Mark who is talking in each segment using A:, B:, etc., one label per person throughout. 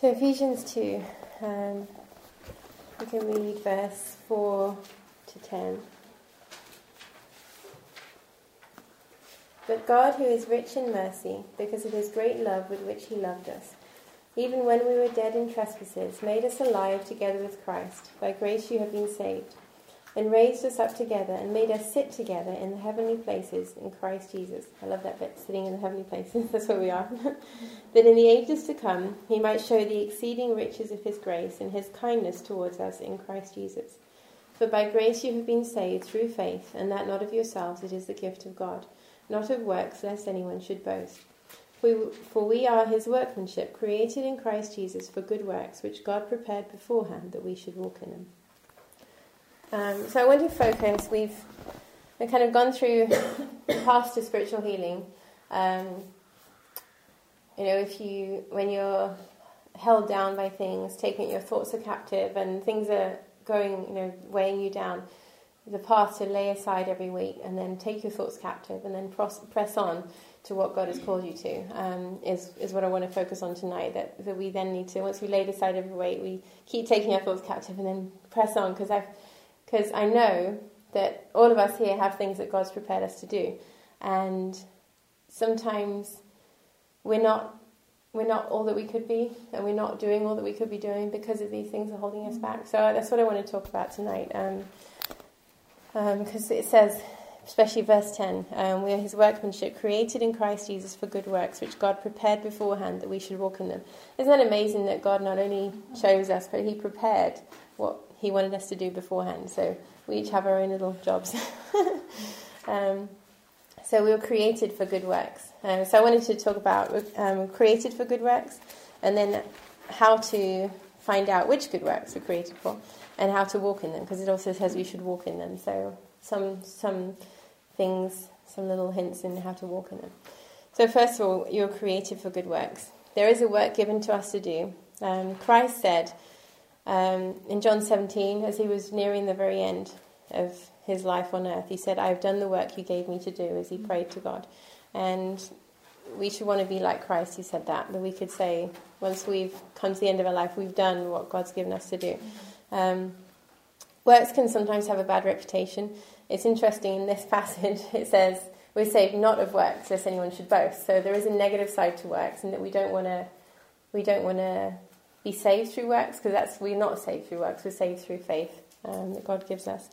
A: So Ephesians 2, we can read verse 4 to 10. But God, who is rich in mercy, because of his great love with which he loved us, even when we were dead in trespasses, made us alive together with Christ. By grace you have been saved, and raised us up together, and made us sit together in the heavenly places in Christ Jesus. I love that bit, sitting in the heavenly places, that's where we are. That in the ages to come he might show the exceeding riches of his grace and his kindness towards us in Christ Jesus. For by grace you have been saved through faith, and that not of yourselves, it is the gift of God, not of works, lest anyone should boast. For we are his workmanship, created in Christ Jesus for good works, which God prepared beforehand that we should walk in them. So I want to focus, we've kind of gone through the path to spiritual healing. When you're held down by things, taking your thoughts are captive and things are going, weighing you down, the path to lay aside every weight and then take your thoughts captive and then press on to what God has called you to is what I want to focus on tonight, that we then need to, once we laid aside every weight, we keep taking our thoughts captive and then press on, because I know that all of us here have things that God's prepared us to do, and sometimes we're not all that we could be, and we're not doing all that we could be doing because of these things are holding us back. So that's what I want to talk about tonight, because it says, especially verse 10, we are his workmanship, created in Christ Jesus for good works, which God prepared beforehand that we should walk in them. Isn't that amazing that God not only chose us, but he prepared what he wanted us to do beforehand? So we each have our own little jobs. So we were created for good works. So I wanted to talk about created for good works, and then how to find out which good works we're created for, and how to walk in them, because it also says we should walk in them. So some things, some little hints in how to walk in them. So first of all, you're created for good works. There is a work given to us to do. Christ said in John 17, as he was nearing the very end of his life on earth, he said, I have done the work you gave me to do, as he prayed to God. And we should want to be like Christ. He said that we could say, once we've come to the end of our life, we've done what God's given us to do. Works can sometimes have a bad reputation. It's interesting, in this passage it says we're saved not of works, lest anyone should boast. So there is a negative side to works, and that we don't want to be saved through works, because we're not saved through works. We're saved through faith that God gives us.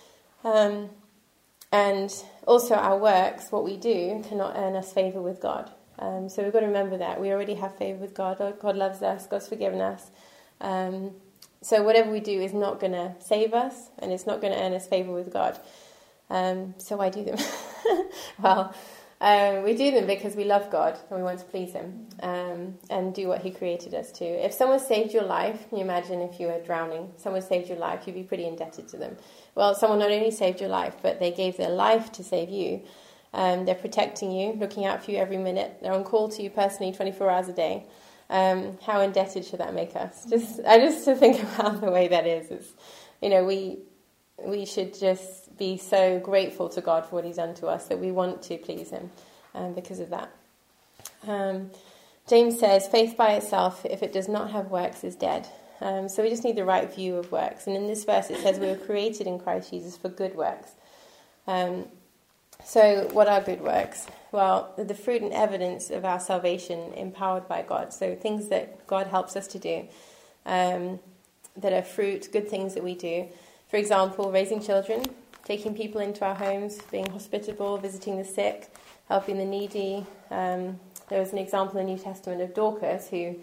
A: And also our works, what we do, cannot earn us favour with God. So we've got to remember that. We already have favour with God. God loves us. God's forgiven us. So whatever we do is not going to save us, and it's not going to earn us favour with God. So why do them? Well, we do them because we love God and we want to please him, and do what he created us to. If someone saved your life, can you imagine if you were drowning, someone saved your life, you'd be pretty indebted to them. Well, someone not only saved your life, but they gave their life to save you. They're protecting you, looking out for you every minute. They're on call to you personally 24 hours a day. How indebted should that make us? Just to think about the way that is. It's, we should just be so grateful to God for what he's done to us, that we want to please him because of that. James says, faith by itself, if it does not have works, is dead. So we just need the right view of works. And in this verse it says we were created in Christ Jesus for good works. So what are good works? Well, the fruit and evidence of our salvation empowered by God. So things that God helps us to do, that are fruit, good things that we do. For example, raising children, taking people into our homes, being hospitable, visiting the sick, helping the needy. There was an example in the New Testament of Dorcas who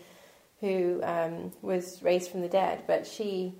A: was raised from the dead, but she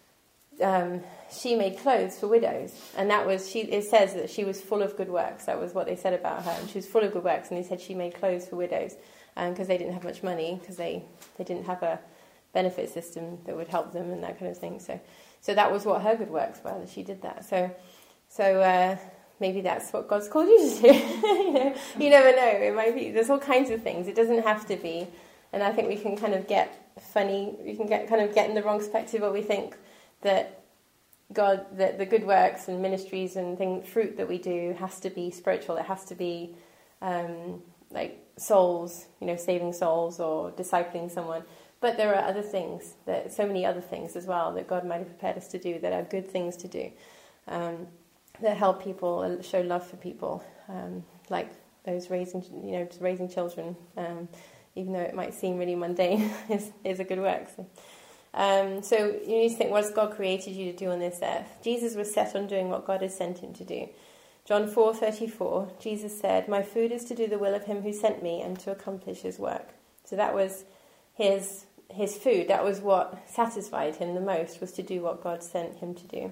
A: made clothes for widows, and it says that she was full of good works. That was what they said about her, and she was full of good works, and they said she made clothes for widows because they didn't have much money, because they didn't have a benefit system that would help them and that kind of thing. So that was what her good works were, that she did that. So maybe that's what God's called you to do. You never know. It might be. There's all kinds of things. It doesn't have to be. And I think we can kind of get funny. We can get in the wrong perspective, where we think that that the good works and ministries and fruit that we do has to be spiritual. It has to be like souls, saving souls or discipling someone. But there are other things, so many other things as well that God might have prepared us to do that are good things to do, that help people and show love for people, like those raising children, even though it might seem really mundane, is a good work. So you need to think, what has God created you to do on this earth? Jesus was set on doing what God has sent him to do. John 4:34, Jesus said, "My food is to do the will of him who sent me and to accomplish his work." So that was his food. That was what satisfied him the most, was to do what God sent him to do.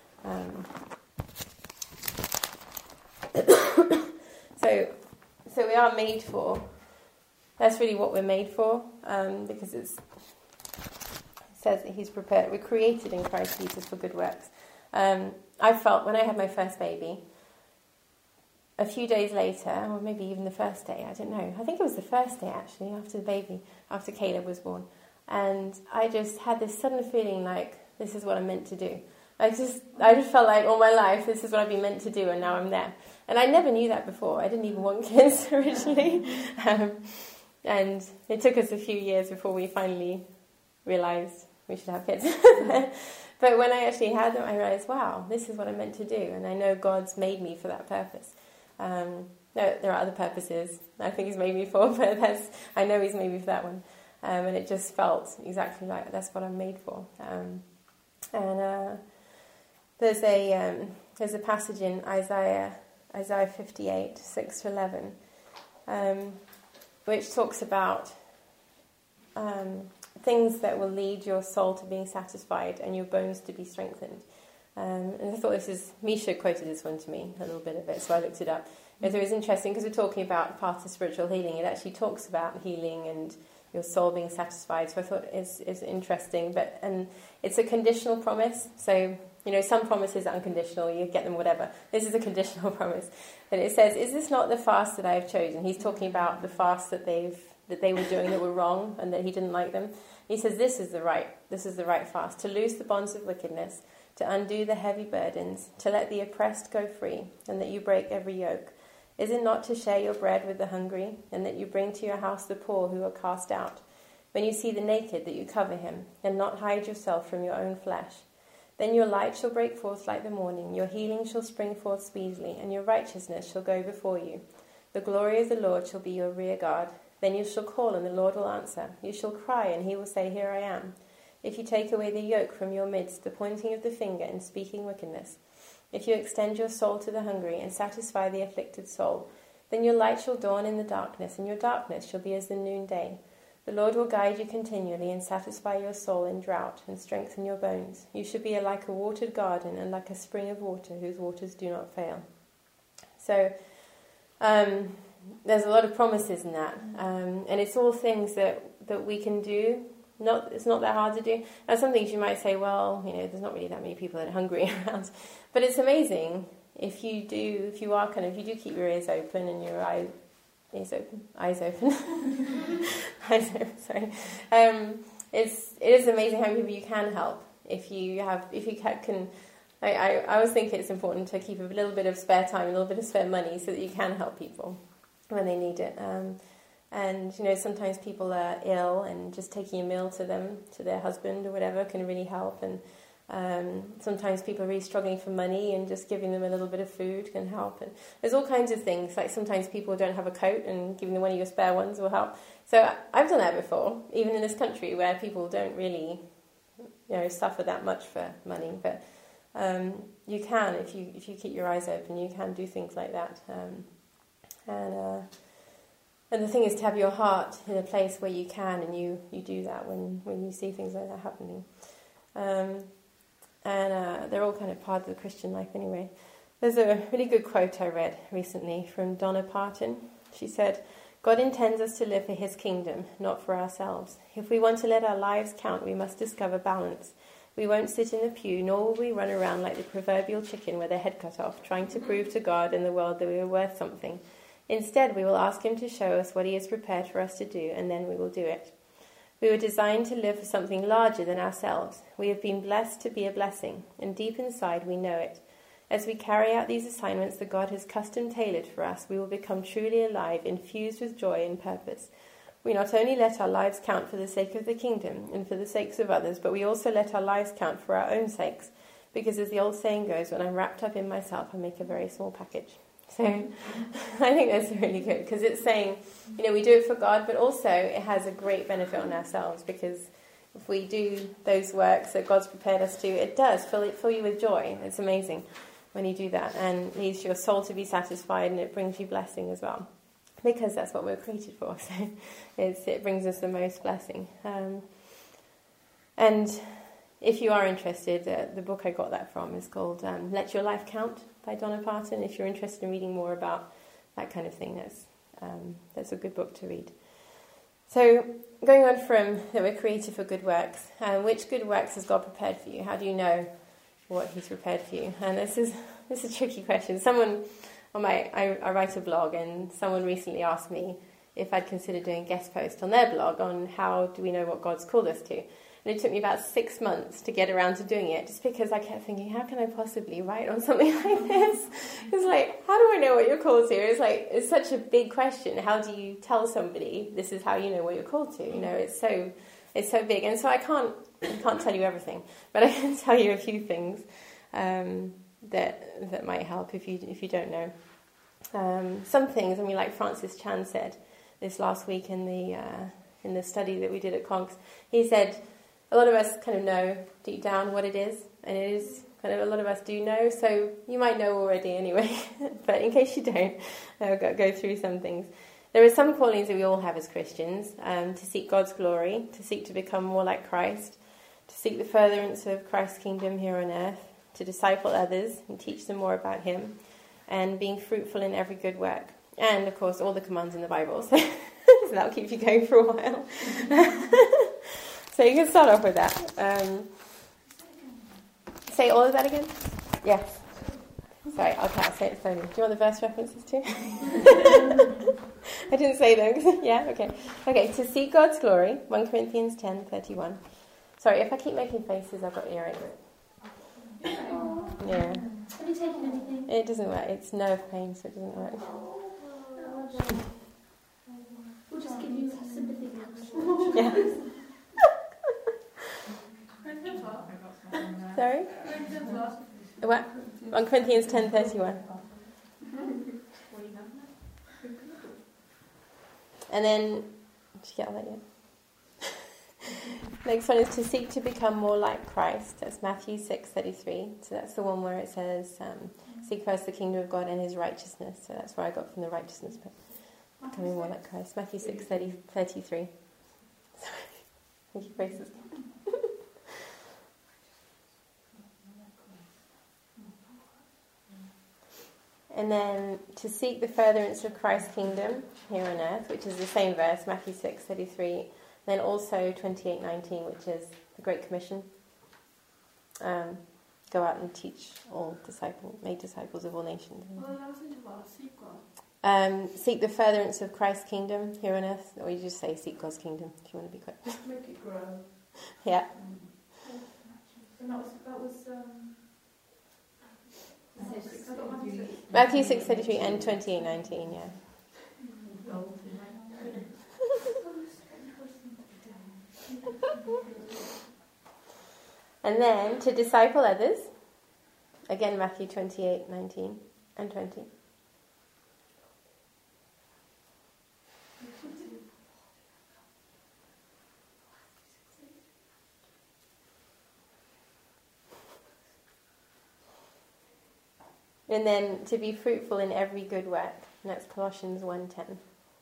A: So we are made for. That's really what we're made for, because it says that he's prepared. We're created in Christ Jesus for good works. I felt when I had my first baby, a few days later, or maybe even the first day, I don't know. I think it was the first day actually, after Caleb was born. And I just had this sudden feeling like, this is what I'm meant to do. I just felt like all my life, this is what I've been meant to do, and now I'm there. And I never knew that before. I didn't even want kids originally. And it took us a few years before we finally realised we should have kids. But when I actually had them, I realised, wow, this is what I'm meant to do. And I know God's made me for that purpose. There are other purposes I think he's made me for, but I know he's made me for that one. And it just felt exactly like that's what I'm made for. There's a passage in Isaiah 58, 6-11, which talks about things that will lead your soul to being satisfied and your bones to be strengthened. And I thought Misha quoted this one to me, a little bit of it, so I looked it up. It was interesting because we're talking about part of spiritual healing. It actually talks about healing and your soul being satisfied. So I thought it's interesting, and it's a conditional promise. So, some promises are unconditional, you get them whatever. This is a conditional promise. And it says, "Is this not the fast that I have chosen?" He's talking about the fast that they were doing that were wrong and that he didn't like them. He says, this is the right fast, to loose the bonds of wickedness, to undo the heavy burdens, to let the oppressed go free, and that you break every yoke. Is it not to share your bread with the hungry, and that you bring to your house the poor who are cast out? When you see the naked, that you cover him, and not hide yourself from your own flesh. Then your light shall break forth like the morning, your healing shall spring forth speedily, and your righteousness shall go before you. The glory of the Lord shall be your rear guard. Then you shall call, and the Lord will answer. You shall cry, and he will say, Here I am. If you take away the yoke from your midst, the pointing of the finger and speaking wickedness, if you extend your soul to the hungry and satisfy the afflicted soul, then your light shall dawn in the darkness, and your darkness shall be as the noonday. The Lord will guide you continually and satisfy your soul in drought and strengthen your bones. You shall be like a watered garden and like a spring of water whose waters do not fail. So there's a lot of promises in that, and it's all things that we can do. It's not that hard to do. Now, some things you might say, well, there's not really that many people that are hungry around, but it's amazing if you do keep your ears open and your eyes open. Sorry. It is amazing how many people you can help if you can. I always think it's important to keep a little bit of spare time, a little bit of spare money, so that you can help people when they need it. And sometimes people are ill, and just taking a meal to them, to their husband or whatever, can really help. And sometimes people are really struggling for money, and just giving them a little bit of food can help. And there's all kinds of things. Like sometimes people don't have a coat, and giving them one of your spare ones will help. So I've done that before, even in this country where people don't really, suffer that much for money. But you can, if you keep your eyes open, you can do things like that. And the thing is to have your heart in a place where you can, and you do that when you see things like that happening. They're all kind of part of the Christian life anyway. There's a really good quote I read recently from Donna Parton. She said, God intends us to live for his kingdom, not for ourselves. If we want to let our lives count, we must discover balance. We won't sit in the pew, nor will we run around like the proverbial chicken with their head cut off, trying to prove to God and the world that we are worth something. Instead, we will ask him to show us what he has prepared for us to do, and then we will do it. We were designed to live for something larger than ourselves. We have been blessed to be a blessing, and deep inside we know it. As we carry out these assignments that God has custom-tailored for us, we will become truly alive, infused with joy and purpose. we not only let our lives count for the sake of the kingdom and for the sakes of others, but we also let our lives count for our own sakes. Because as the old saying goes, when I'm wrapped up in myself, I make a very small package. So I think that's really good, because it's saying, we do it for God, but also it has a great benefit on ourselves, because if we do those works that God's prepared us to, it does fill you with joy. It's amazing when you do that, and it leads your soul to be satisfied, and it brings you blessing as well, because that's what we're created for. So it brings us the most blessing. And if you are interested, the book I got that from is called Let Your Life Count by Donna Parton. If you're interested in reading more about that kind of thing, that's a good book to read. So going on from that we're created for good works, which good works has God prepared for you? How do you know what He's prepared for you? And this is a tricky question. I write a blog, and someone recently asked me if I'd consider doing a guest post on their blog on how do we know what God's called us to. And it took me about 6 months to get around to doing it, just because I kept thinking, how can I possibly write on something like this? It's like, how do I know what you're called to? It's such a big question. How do you tell somebody this is how you know what you're called to? It's so big, and so I can't tell you everything, but I can tell you a few things that might help if you don't know. Some things, like Francis Chan said this last week in the study that we did at Conks. He said, a lot of us kind of know deep down what it is, and it is kind of a lot of us do know, so you might know already anyway, but in case you don't, I'll go through some things. There are some callings that we all have as Christians, to seek God's glory, to seek to become more like Christ, to seek the furtherance of Christ's kingdom here on earth, to disciple others and teach them more about Him, and being fruitful in every good work. And, of course, all the commands in the Bible, so that'll keep you going for a while. So you can start off with that. Say all of that again? Yes. Sorry, I'll say it slowly. Do you want the verse references too? I didn't say them. Yeah, okay. Okay, to seek God's glory, 1 Corinthians 10:31. Sorry, if I keep making faces, I've got earrings. Yeah.
B: Have you taken anything?
A: It doesn't work. It's nerve pain, so it doesn't work.
B: We'll just give you sympathy.
A: Yeah. Sorry? What? 1 Corinthians 10:31. And then, did you get all that yet? Next one is to seek to become more like Christ. That's Matthew 6:33. So that's the one where it says, seek first the kingdom of God and His righteousness. So that's where I got from the righteousness bit. Becoming more like Christ. Matthew 6:33. Sorry. Thank you, faces. And then to seek the furtherance of Christ's kingdom here on earth, which is the same verse, Matthew 6:33. Then also 28:19, which is the Great Commission. Go out and teach make disciples of all nations. Seek the furtherance of Christ's kingdom here on earth, or you just say seek God's kingdom if you want to be quick.
C: Make it grow.
A: Yeah.
C: And that was
A: Matthew 6:33 and 28:19, yeah. And then to disciple others, again Matthew 28:19 and 20. And then to be fruitful in every good work, and that's Colossians 1:10.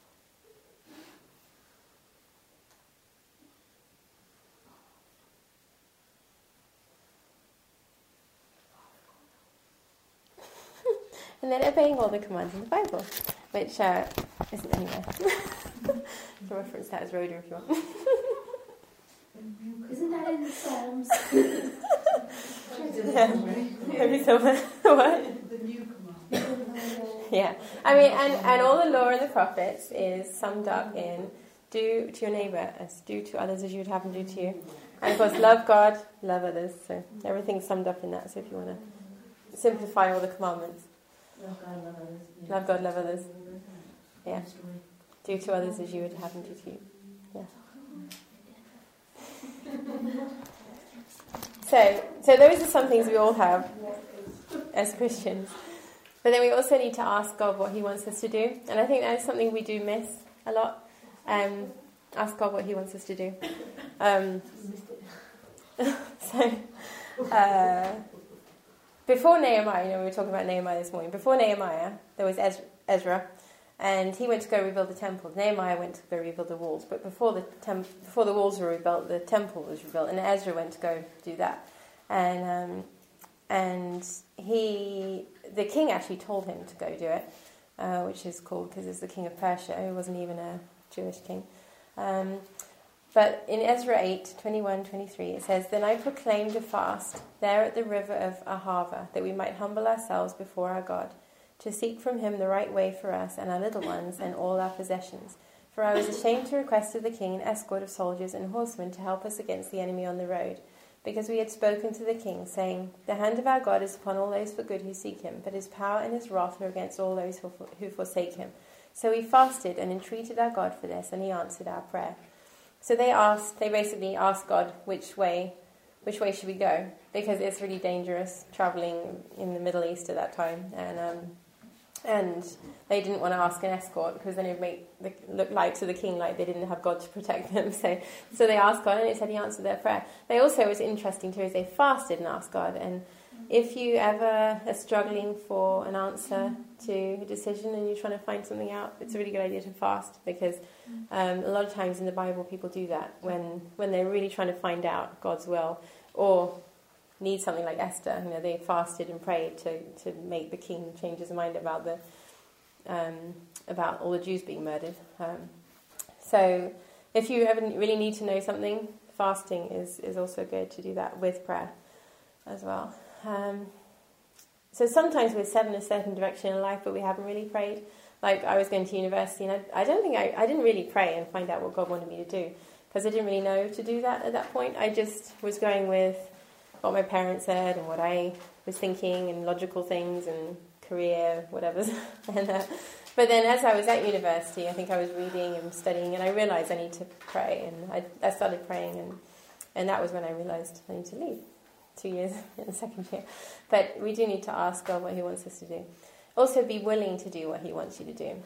A: And then obeying all the commands in the Bible, which isn't anywhere. You can reference that as Rhoda if you want.
B: Isn't that in the Psalms?
A: Yeah. Maybe somewhere. What?
C: the new command.
A: Yeah. I mean, and all the law and the prophets is summed up in do to your neighbour as do to others as you would have them do to you. And of course, love God, love others. So everything's summed up in that. So if you want to simplify all the commandments.
B: Love God, love others.
A: Love God, love others. Yeah. Do to others as you would have them do to you. So those are some things we all have as Christians. But then we also need to ask God what he wants us to do. And I think that is something we do miss a lot. Ask God what he wants us to do. Before Nehemiah, we were talking about Nehemiah this morning. Before Nehemiah, there was Ezra, and he went to go rebuild the temple. Nehemiah went to go rebuild the walls. But before the walls were rebuilt, the temple was rebuilt, and Ezra went to go do that. And the king actually told him to go do it, which is cool because it's the king of Persia, who wasn't even a Jewish king. But in Ezra 8:21-23, it says, "Then I proclaimed a fast there at the river of Ahava, that we might humble ourselves before our God, to seek from him the right way for us and our little ones and all our possessions. For I was ashamed to request of the king an escort of soldiers and horsemen to help us against the enemy on the road, because we had spoken to the king, saying, the hand of our God is upon all those for good who seek him, but his power and his wrath are against all those who forsake him. So we fasted and entreated our God for this, and he answered our prayer." So they basically asked God which way should we go, because it's really dangerous traveling in the Middle East at that time, and they didn't want to ask an escort because then it would make it look like to the king like they didn't have God to protect them. So they asked God, and it said he answered their prayer. They also, it was interesting too, is they fasted and asked God. And if you ever are struggling for an answer to a decision and you're trying to find something out, it's a really good idea to fast, because a lot of times in the Bible people do that when they're really trying to find out God's will, or need something like Esther. They fasted and prayed to make the king change his mind about all the Jews being murdered. So if you ever really need to know something, fasting is also good to do that with prayer as well. So sometimes we're set in a certain direction in life, but we haven't really prayed. Like I was going to university, and I didn't really pray and find out what God wanted me to do, because I didn't really know to do that at that point. I just was going with what my parents said and what I was thinking, and logical things and career, whatever. But then as I was at university, I think I was reading and studying, and I realised I need to pray, and I started praying, and that was when I realised I need to leave. 2 years in the second year. But we do need to ask God what he wants us to do. Also be willing to do what he wants you to do.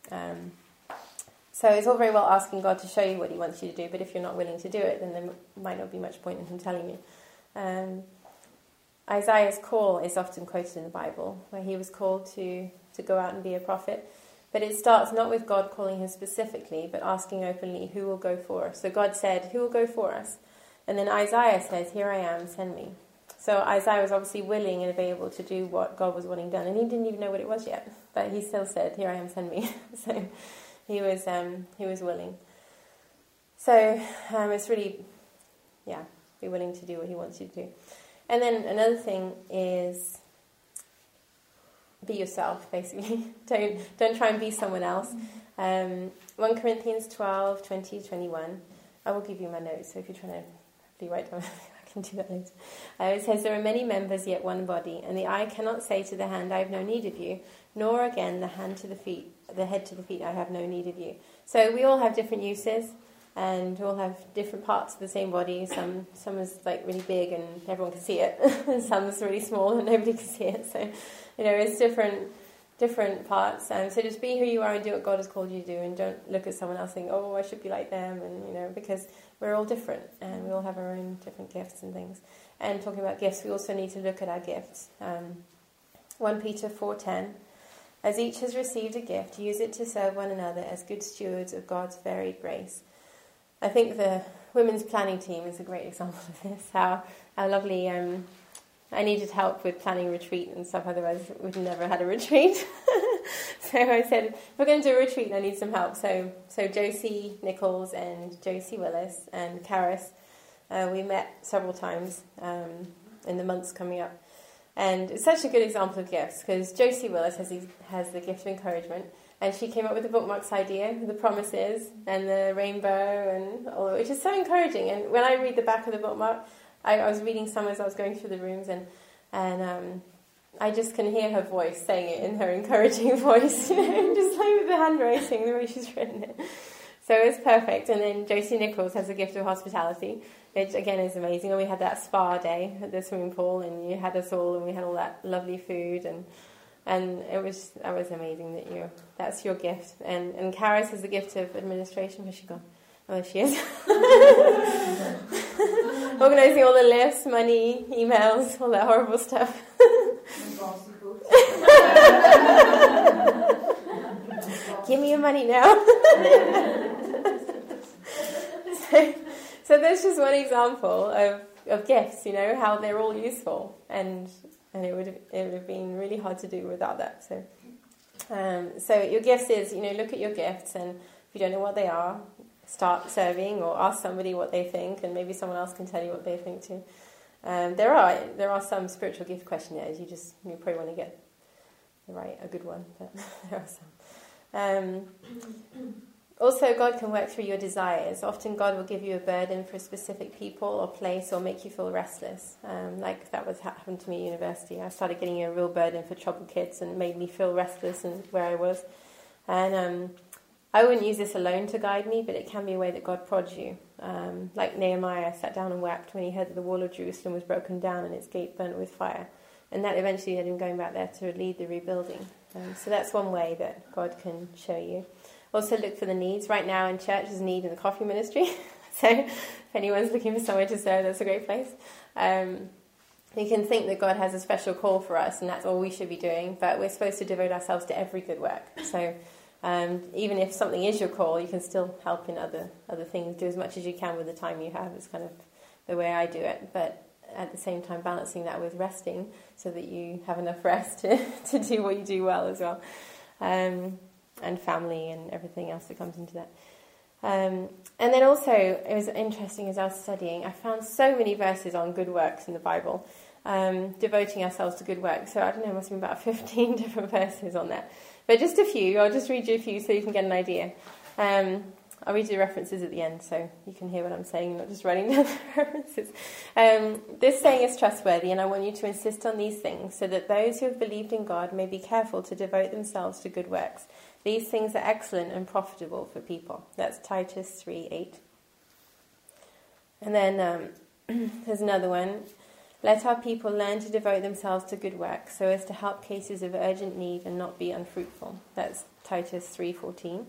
A: So it's all very well asking God to show you what he wants you to do, but if you're not willing to do it, then there might not be much point in him telling you. Isaiah's call is often quoted in the Bible, where he was called to go out and be a prophet. But it starts not with God calling him specifically, but asking openly, who will go for us? So God said, who will go for us? And then Isaiah says, here I am, send me. So Isaiah was obviously willing and available to do what God was wanting done. And he didn't even know what it was yet. But he still said, here I am, send me. So he was willing. So it's really, be willing to do what he wants you to do. And then another thing is be yourself, basically. Don't try and be someone else. 1 Corinthians 12:20-21. I will give you my notes, so if you're trying to write down, I can do that later. It says, there are many members, yet one body, and the eye cannot say to the hand, I have no need of you, nor again the head to the feet, I have no need of you. So we all have different uses, and we all have different parts of the same body. Some is like really big and everyone can see it, and some is really small and nobody can see it. So, it's different parts. So just be who you are and do what God has called you to do, and don't look at someone else and think, oh, I should be like them, and because we're all different and we all have our own different gifts and things. And talking about gifts, we also need to look at our gifts. 1 Peter 4:10, as each has received a gift, use it to serve one another as good stewards of God's varied grace. I think the women's planning team is a great example of this, how lovely. I needed help with planning a retreat and stuff, otherwise we'd never had a retreat. So I said, if we're going to do a retreat, I need some help. So Josie Nichols and Josie Willis and Karis, we met several times in the months coming up. And it's such a good example of gifts, because Josie Willis has the gift of encouragement, and she came up with the bookmarks idea, the promises and the rainbow, and all, which is so encouraging. And when I read the back of the bookmark, I was reading some as I was going through the rooms, and I just can hear her voice saying it in her encouraging voice, just like with the hand racing, the way she's written it. So it was perfect. And then Josie Nichols has a gift of hospitality, which again is amazing. And we had that spa day at the swimming pool, and you had us all, and we had all that lovely food, and that was amazing that's your gift. And Karis has the gift of administration. Where's she gone? Oh, there she is. Organising all the lists, money, emails, all that horrible stuff. Give me your money now. So that's just one example of gifts, how they're all useful, and it would have been really hard to do without that. So your gifts is, look at your gifts, and if you don't know what they are, start serving or ask somebody what they think, and maybe someone else can tell you what they think too. There are some spiritual gift questionnaires. You probably want to get a good one, but there are some. Also, God can work through your desires. Often God will give you a burden for a specific people or place, or make you feel restless. Like that happened to me at university. I started getting a real burden for troubled kids, and it made me feel restless and where I was. And I wouldn't use this alone to guide me, but it can be a way that God prods you. Like Nehemiah sat down and wept when he heard that the wall of Jerusalem was broken down and its gate burnt with fire. And that eventually led him going back there to lead the rebuilding. So that's one way that God can show you. Also look for the needs. Right now in church there's a need in the coffee ministry. So if anyone's looking for somewhere to serve, that's a great place. You can think that God has a special call for us, and that's all we should be doing, but we're supposed to devote ourselves to every good work. So even if something is your call, you can still help in other things. Do as much as you can with the time you have. It's kind of the way I do it. But at the same time balancing that with resting, so that you have enough rest to do what you do well as well. And family and everything else that comes into that. And then also, it was interesting as I was studying, I found so many verses on good works in the Bible, devoting ourselves to good works. So I don't know, it must have been about 15 different verses on that. But just a few, I'll just read you a few so you can get an idea. I'll read you the references at the end so you can hear what I'm saying, not just writing down the references. This saying is trustworthy, and I want you to insist on these things, so that those who have believed in God may be careful to devote themselves to good works. These things are excellent and profitable for people. That's Titus 3:8. And then there's another one. Let our people learn to devote themselves to good works, so as to help cases of urgent need and not be unfruitful. That's Titus 3:14.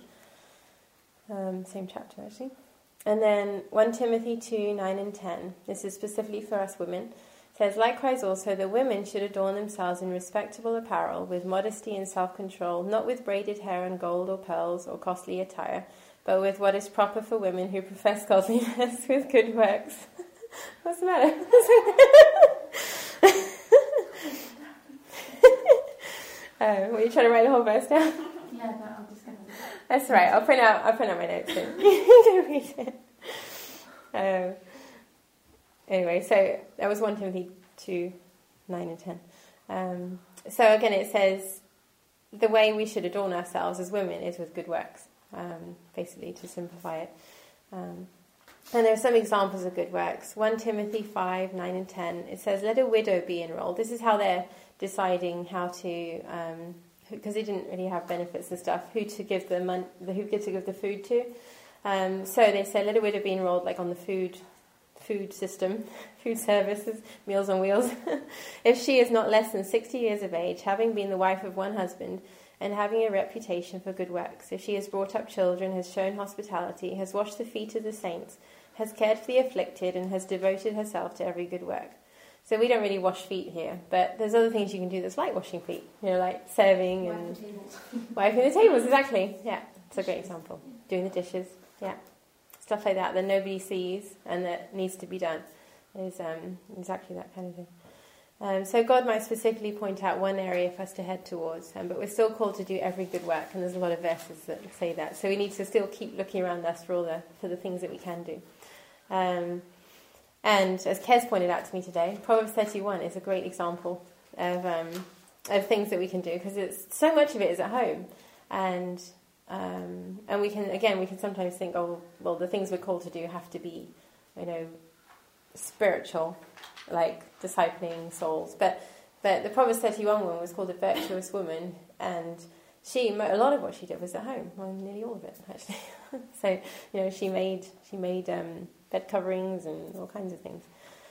A: Same chapter actually. And then 1 Timothy 2:9 and 10. This is specifically for us women. Says, likewise also the women should adorn themselves in respectable apparel, with modesty and self-control, not with braided hair and gold or pearls or costly attire, but with what is proper for women who profess godliness with good works. What's the matter? Were you trying to write the whole verse down?
B: Yeah, but I'll just go.
A: That's right. I'll print out my notes then. You can read it. Anyway, so that was 1 Timothy 2:9 and 10. So again, it says the way we should adorn ourselves as women is with good works, basically to simplify it. And there are some examples of good works. 1 Timothy 5:9 and 10. It says, let a widow be enrolled. This is how they're deciding how to, because they didn't really have benefits and stuff, who to give the food to. So they say, let a widow be enrolled, like on the food system, food services, Meals on Wheels, if she is not less than 60 years of age, having been the wife of one husband, and having a reputation for good works. If she has brought up children, has shown hospitality, has washed the feet of the saints, has cared for the afflicted, and has devoted herself to every good work. So we don't really wash feet here, but there's other things you can do that's like washing feet, like serving and wiping the tables, exactly. Yeah, it's a great example. Doing the dishes, yeah. Stuff like that nobody sees and that needs to be done is exactly that kind of thing. So God might specifically point out one area for us to head towards, but we're still called to do every good work, and there's a lot of verses that say that. So we need to still keep looking around us for the things that we can do. And as Kez pointed out to me today, Proverbs 31 is a great example of things that we can do, because it's so much of it is at home, and we can sometimes think, oh, well, the things we're called to do have to be, spiritual, like discipling souls. But the Proverbs 31 one was called a virtuous woman, and a lot of what she did was at home. Well, nearly all of it, actually. So, she made bed coverings and all kinds of things.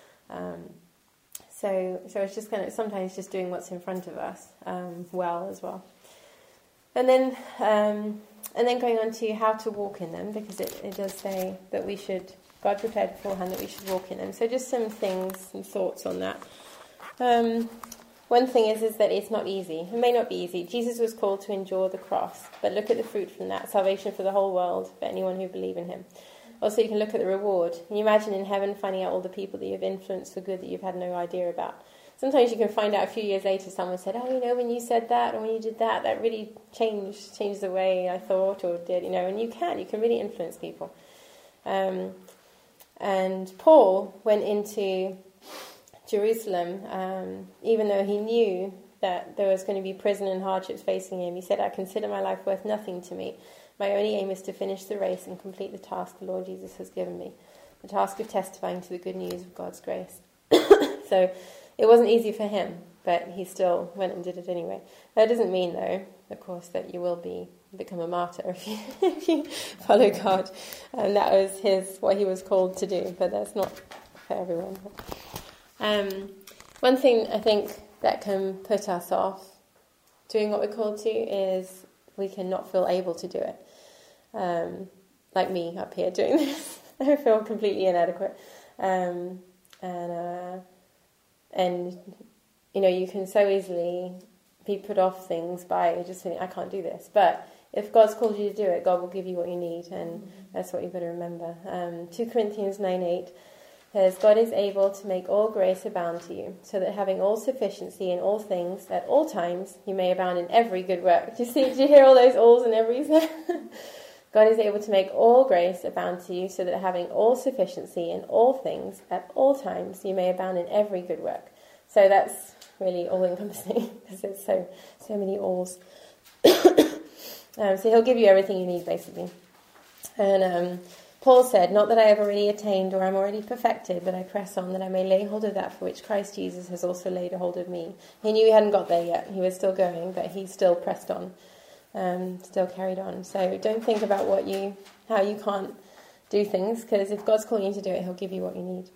A: So it's just kind of sometimes just doing what's in front of us well as well. And then going on to how to walk in them, because it does say that God prepared beforehand that we should walk in them. So just some things, some thoughts on that. One thing is that it's not easy. It may not be easy. Jesus was called to endure the cross, but look at the fruit from that. Salvation for the whole world, for anyone who believes in him. Also, you can look at the reward. Can you imagine in heaven finding out all the people that you've influenced for good that you've had no idea about? Sometimes you can find out a few years later someone said, when you said that or when you did that, that really changed the way I thought or did, and you can really influence people. And Paul went into Jerusalem, even though he knew that there was going to be prison and hardships facing him. He said, I consider my life worth nothing to me. My only aim is to finish the race and complete the task the Lord Jesus has given me, the task of testifying to the good news of God's grace. So it wasn't easy for him, but he still went and did it anyway. That doesn't mean, though, of course, that you will become a martyr if you follow God. And that was what he was called to do, but that's not for everyone. One thing I think that can put us off doing what we're called to is we can not feel able to do it. Like me up here doing this. I feel completely inadequate. And you can so easily be put off things by just thinking, I can't do this. But if God's called you to do it, God will give you what you need, and that's what you've got to remember. 2 Corinthians 9:8 says, God is able to make all grace abound to you, so that having all sufficiency in all things, at all times, you may abound in every good work. Do you hear all those alls and everys? God is able to make all grace abound to you, so that having all sufficiency in all things, at all times, you may abound in every good work. So that's really all-encompassing, because there's so many alls. So he'll give you everything you need, basically. And Paul said, not that I have already attained or am already perfected, but I press on that I may lay hold of that for which Christ Jesus has also laid a hold of me. He knew he hadn't got there yet. He was still going, but he still pressed on, still carried on. So don't think about how you can't do things, because if God's calling you to do it, he'll give you what you need.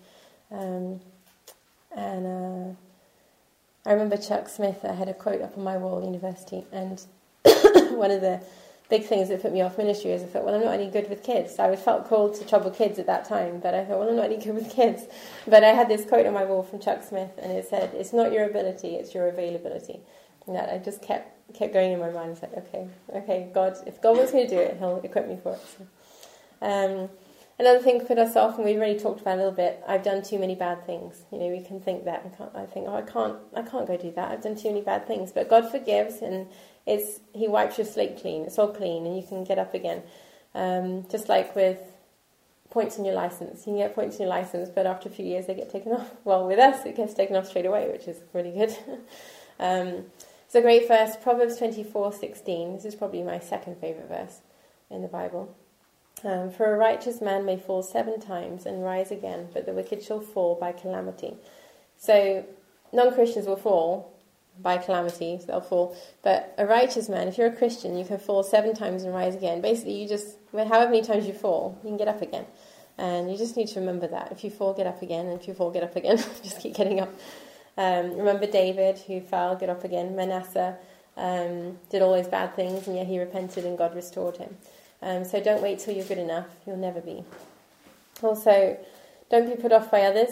A: I remember Chuck Smith, I had a quote up on my wall at university, and one of the big things that put me off ministry is I thought, I'm not any good with kids. I felt called to trouble kids at that time, but I thought, I'm not any good with kids. But I had this quote on my wall from Chuck Smith, and it said, it's not your ability, it's your availability. And that I just kept going in my mind. It's like, okay, God, if God wants me to do it, he'll equip me for it. So, another thing to put us off, and we've already talked about a little bit, I've done too many bad things. We can think that. I can't go do that. I've done too many bad things. But God forgives, and he wipes your slate clean. It's all clean, and you can get up again. Just like with points on your license. You can get points on your license, but after a few years they get taken off. Well, with us, it gets taken off straight away, which is really good. It's a great verse, Proverbs 24:16. This is probably my second favourite verse in the Bible. For a righteous man may fall 7 times and rise again, but the wicked shall fall by calamity. So non-Christians will fall by calamity, so they'll fall. But a righteous man, if you're a Christian, you can fall 7 times and rise again. Basically, however many times you fall, you can get up again. And you just need to remember that. If you fall, get up again. And if you fall, get up again. Just keep getting up. Remember David, who fell, get up again. Manasseh did all those bad things, and yet he repented and God restored him. So don't wait till you're good enough. You'll never be. Also, don't be put off by others.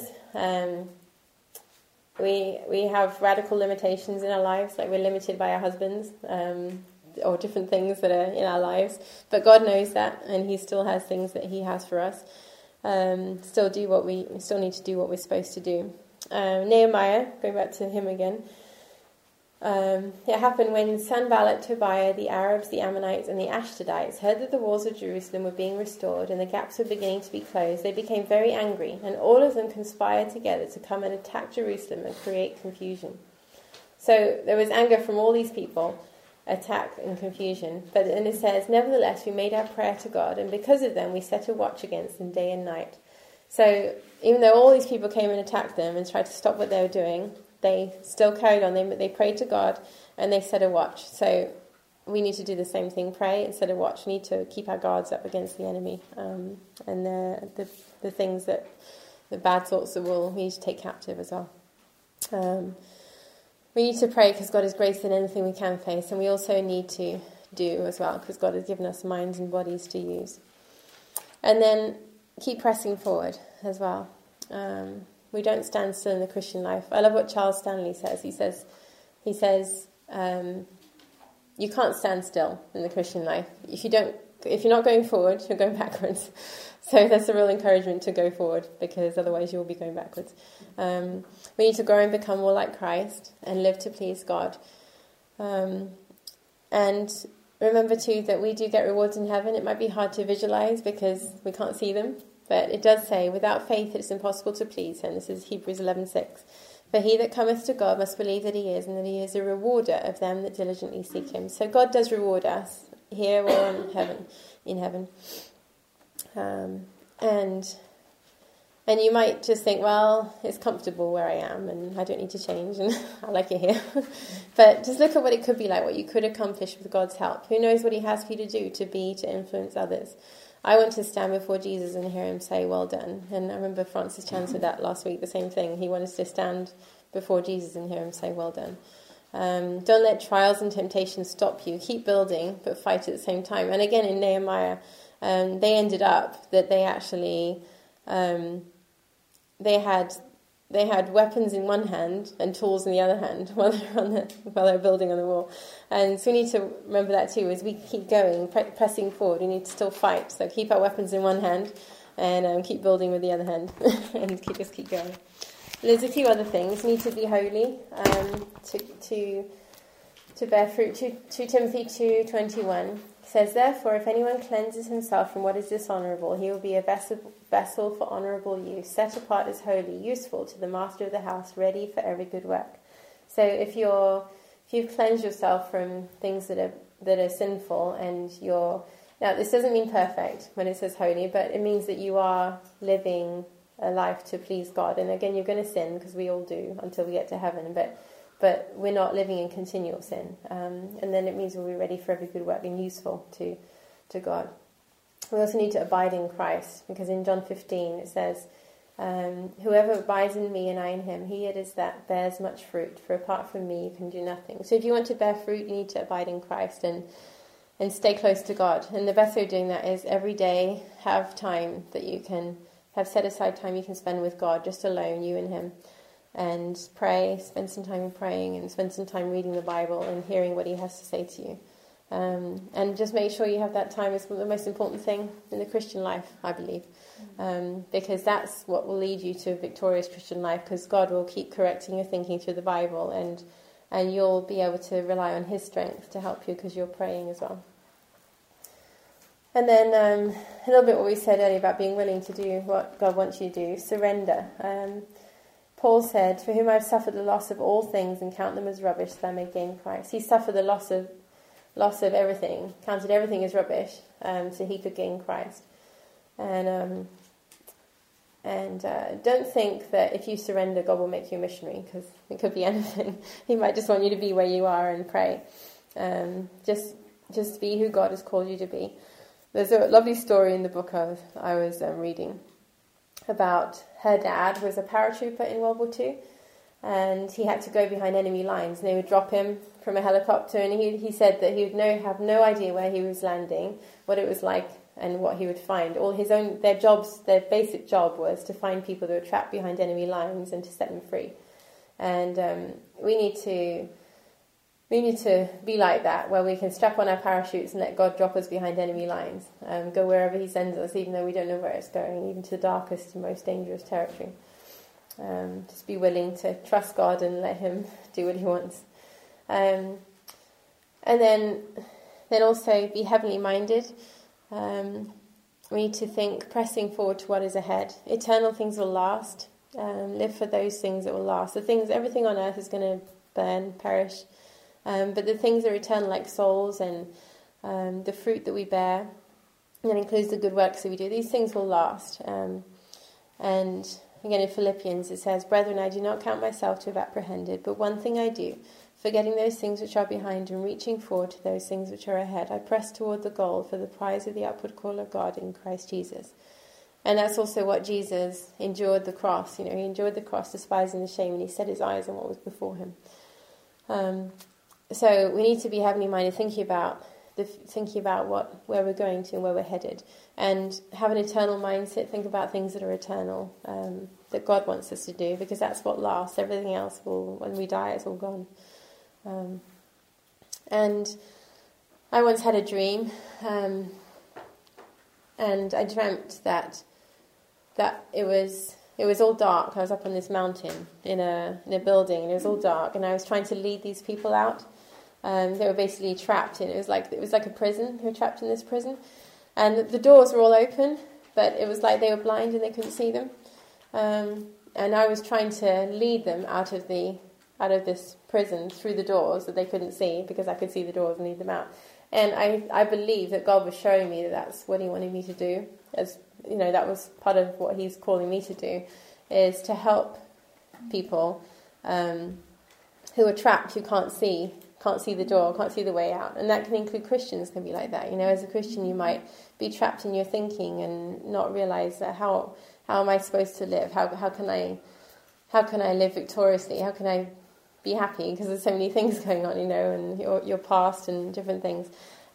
A: We have radical limitations in our lives, like we're limited by our husbands, or different things that are in our lives. But God knows that, and he still has things that he has for us. Still need to do what we're supposed to do. Nehemiah, going back to him again, it happened when Sanballat, Tobiah, the Arabs, the Ammonites, and the Ashdodites heard that the walls of Jerusalem were being restored and the gaps were beginning to be closed. They became very angry, and all of them conspired together to come and attack Jerusalem and create confusion. So there was anger from all these people, attack and confusion. But then it says, nevertheless, we made our prayer to God, and because of them we set a watch against them day and night. So even though all these people came and attacked them and tried to stop what they were doing, they still carried on. They prayed to God and they set a watch. So we need to do the same thing, pray instead of watch. We need to keep our guards up against the enemy and the things that, the bad thoughts that we need to take captive as well. We need to pray because God is greater than anything we can face, and we also need to do as well because God has given us minds and bodies to use. And then keep pressing forward as well. We don't stand still in the Christian life. I love what Charles Stanley says. He says, you can't stand still in the Christian life. If you're not going forward, you're going backwards. So that's a real encouragement to go forward, because otherwise you will be going backwards. We need to grow and become more like Christ and live to please God. And remember too that we do get rewards in heaven. It might be hard to visualize because we can't see them, but it does say, without faith it is impossible to please him. This is Hebrews 11:6. For he that cometh to God must believe that he is, and that he is a rewarder of them that diligently seek him. So God does reward us here or in heaven. And you might just think, well, it's comfortable where I am and I don't need to change and I like it here. But just look at what it could be like, what you could accomplish with God's help. Who knows what he has for you to do, to influence others. I want to stand before Jesus and hear him say, well done. And I remember Francis Chan said that last week, the same thing. He wanted to stand before Jesus and hear him say, well done. Don't let trials and temptations stop you. Keep building, but fight at the same time. And again, in Nehemiah, they ended up that they actually... They had weapons in one hand and tools in the other hand while they're building on the wall. And so we need to remember that too. As we keep going, pressing forward, we need to still fight. So keep our weapons in one hand and keep building with the other hand and just keep going. There's a few other things. We need to be holy to bear fruit. 2 Timothy 2:21 says, therefore, if anyone cleanses himself from what is dishonourable, he will be a vessel for honourable use, set apart as holy, useful to the master of the house, ready for every good work. So if you've cleansed yourself from things that are sinful, and now this doesn't mean perfect when it says holy, but it means that you are living a life to please God. And again, you're going to sin, because we all do until we get to heaven, but we're not living in continual sin. And then it means we'll be ready for every good work and useful to God. We also need to abide in Christ, because in John 15 it says, whoever abides in me and I in him, he it is that bears much fruit, for apart from me you can do nothing. So if you want to bear fruit, you need to abide in Christ and stay close to God. And the best way of doing that is every day have time that you can have set aside time you can spend with God, just alone, you and him. And pray, spend some time praying, and spend some time reading the Bible and hearing what he has to say to you. And just make sure you have that time. Is the most important thing in the Christian life, I believe. Because that's what will lead you to a victorious Christian life, because God will keep correcting your thinking through the Bible, and you'll be able to rely on his strength to help you because you're praying as well. And then a little bit what we said earlier about being willing to do what God wants you to do. Surrender. Paul said, for whom I have suffered the loss of all things and count them as rubbish, that I may gain Christ. He suffered the loss of everything, counted everything as rubbish, so he could gain Christ. And don't think that if you surrender, God will make you a missionary, because it could be anything. He might just want you to be where you are and pray. Just be who God has called you to be. There's a lovely story in the book I was reading about her dad was a paratrooper in World War II, and he had to go behind enemy lines, and they would drop him from a helicopter, and he said that he would have no idea where he was landing, what it was like, and what he would find. Their basic job was to find people that were trapped behind enemy lines and to set them free. And we need to be like that, where we can strap on our parachutes and let God drop us behind enemy lines, go wherever he sends us, even though we don't know where it's going, even to the darkest and most dangerous territory. Just be willing to trust God and let him do what he wants. And then also be heavenly minded. We need to think pressing forward to what is ahead. Eternal things will last. Live for those things that will last. Everything on earth is going to burn, perish. But the things that are eternal, like souls and the fruit that we bear, and that includes the good works that we do, these things will last. And again in Philippians it says, brethren, I do not count myself to have apprehended, but one thing I do, Forgetting those things which are behind and reaching forward to those things which are ahead, I press toward the goal for the prize of the upward call of God in Christ Jesus. And that's also what Jesus endured the cross. He endured the cross, despising the shame, and he set his eyes on what was before him. So we need to be heavenly minded, thinking about where we're going to and where we're headed, and have an eternal mindset. Think about things that are eternal, that God wants us to do, because that's what lasts. Everything else when we die, it's all gone. And I once had a dream, and I dreamt that it was all dark. I was up on this mountain in a building, and it was all dark, and I was trying to lead these people out. They were basically trapped in. It was like a prison. They were trapped in this prison, and the doors were all open, but it was like they were blind and they couldn't see them. And I was trying to lead them out of this prison through the doors that they couldn't see, because I could see the doors and lead them out. And I believe that God was showing me that that's what he wanted me to do. As that was part of what he's calling me to do, is to help people who are trapped, who can't see the door, can't see the way out. And that can include Christians, can be like that. As a Christian, you might be trapped in your thinking and not realize that how am I supposed to live? How can I live victoriously? How can I be happy? Because there's so many things going on, and your past and different things.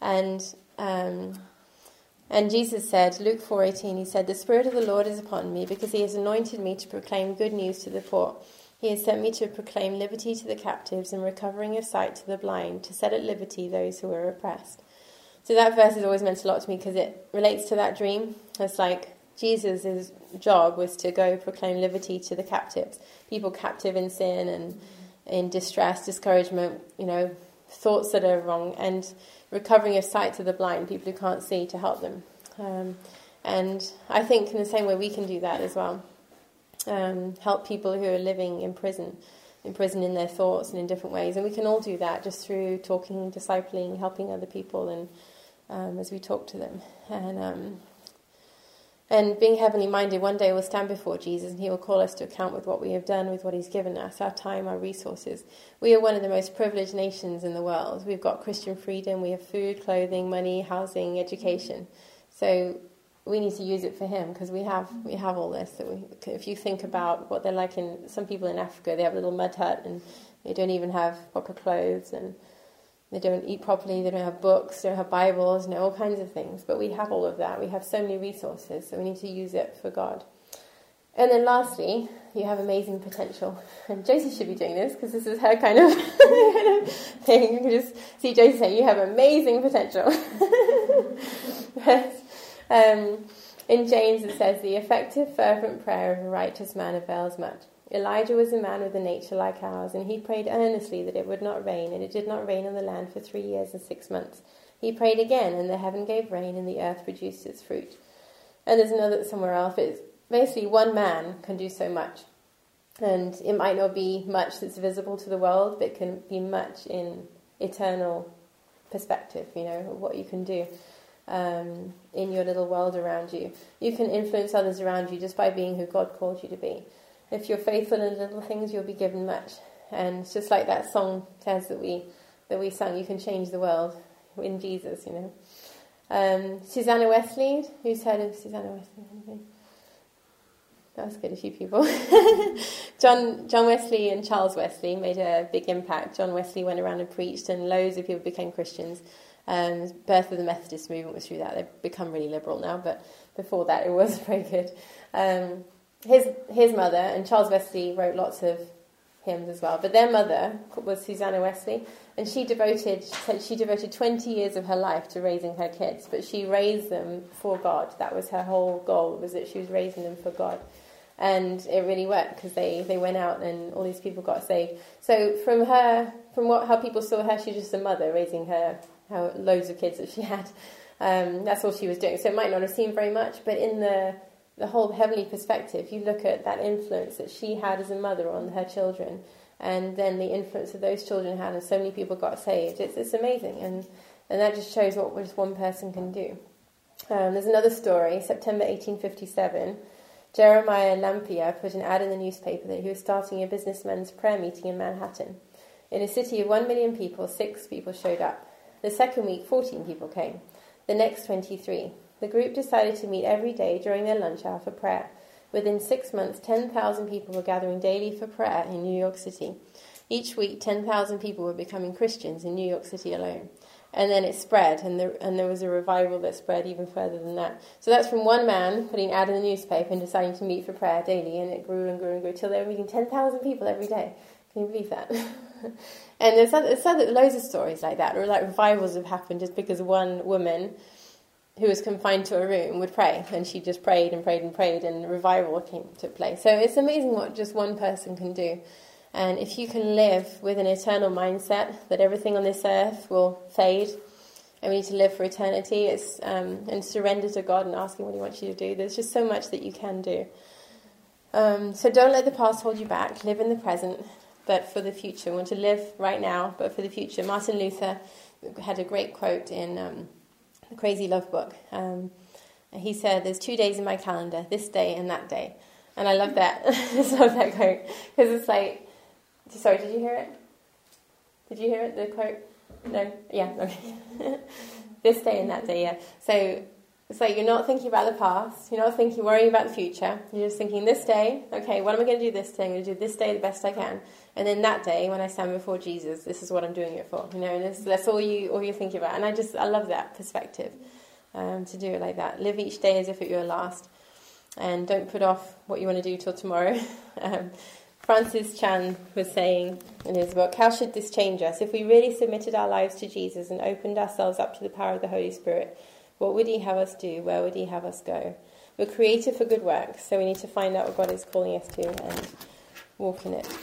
A: And Jesus said, Luke 4:18, he said, "The Spirit of the Lord is upon me, because he has anointed me to proclaim good news to the poor. He has sent me to proclaim liberty to the captives and recovering of sight to the blind, to set at liberty those who are oppressed." So that verse has always meant a lot to me, because it relates to that dream. It's like Jesus' job was to go proclaim liberty to the captives, people captive in sin and in distress, discouragement, thoughts that are wrong, and recovering of sight to the blind, people who can't see, to help them. And I think in the same way we can do that as well. Help people who are living in prison in their thoughts and in different ways. And we can all do that just through talking, discipling, helping other people, and as we talk to them. And being heavenly minded, one day we'll stand before Jesus and he will call us to account with what we have done, with what he's given us, our time, our resources. We are one of the most privileged nations in the world. We've got Christian freedom, we have food, clothing, money, housing, education. So we need to use it for him, because we have all this. If you think about what they're like some people in Africa, they have a little mud hut and they don't even have proper clothes, and they don't eat properly, they don't have books, they don't have Bibles, all kinds of things. But we have all of that. We have so many resources, so we need to use it for God. And then lastly, you have amazing potential. And Josie should be doing this, because this is her kind of thing. You can just see Josie saying, you have amazing potential. In James it says, "The effective fervent prayer of a righteous man avails much. Elijah was a man with a nature like ours, and he prayed earnestly that it would not rain, and it did not rain on the land for 3 years and 6 months. He prayed again, and the heaven gave rain, and the earth produced its fruit." And there's another somewhere else. It's basically one man can do so much. And it might not be much that's visible to the world, but it can be much in eternal perspective, what you can do in your little world around you. You can influence others around you just by being who God called you to be. If you're faithful in little things, you'll be given much. And it's just like that song says that we sung, you can change the world in Jesus, Susanna Wesley, who's heard of Susanna Wesley? That's good, a few people. John Wesley and Charles Wesley made a big impact. John Wesley went around and preached, and loads of people became Christians. Birth of the Methodist movement was through that. They've become really liberal now, but before that it was very good. His mother, and Charles Wesley wrote lots of hymns as well, but their mother was Susanna Wesley, and she devoted 20 years of her life to raising her kids, but she raised them for God. That was her whole goal, was that she was raising them for God. And it really worked, because they went out and all these people got saved. So how people saw her, she's just a mother raising her loads of kids that she had. That's all she was doing. So it might not have seemed very much, but in the whole heavenly perspective, you look at that influence that she had as a mother on her children, and then the influence that those children had, and so many people got saved. It's amazing, and that just shows what just one person can do. There's another story. September 1857, Jeremiah Lampier put an ad in the newspaper that he was starting a businessmen's prayer meeting in Manhattan. In a city of 1 million people, 6 people showed up. The second week, 14 people came. The next, 23. The group decided to meet every day during their lunch hour for prayer. Within 6 months, 10,000 people were gathering daily for prayer in New York City. Each week, 10,000 people were becoming Christians in New York City alone. And then it spread, and there was a revival that spread even further than that. So that's from one man putting an ad in the newspaper and deciding to meet for prayer daily, and it grew and grew and grew till they were meeting 10,000 people every day. Can you believe that? And there's loads of stories like that, or like revivals have happened just because one woman who was confined to a room would pray, and she just prayed and prayed and prayed, and revival took place. So it's amazing what just one person can do. And if you can live with an eternal mindset that everything on this earth will fade, and we need to live for eternity, and surrender to God and ask Him what He wants you to do, there's just so much that you can do. So don't let the past hold you back. Live in the present, but for the future. We want to live right now, but for the future. Martin Luther had a great quote in the Crazy Love book. He said, "There's 2 days in my calendar, this day and that day." And I love that. I just love that quote. Because it's like, sorry, did you hear it? Did you hear it, the quote? No? Yeah, okay. This day and that day, yeah. So it's like you're not thinking about the past. You're not worrying about the future. You're just thinking this day, okay, what am I going to do this day? I'm going to do this day the best I can. And then that day, when I stand before Jesus, this is what I'm doing it for. You know, and that's all you're thinking about. And I love that perspective, to do it like that. Live each day as if it were your last. And don't put off what you want to do till tomorrow. Francis Chan was saying in his book, "How should this change us? If we really submitted our lives to Jesus and opened ourselves up to the power of the Holy Spirit, what would He have us do? Where would He have us go?" We're created for good works, so we need to find out what God is calling us to and walk in it.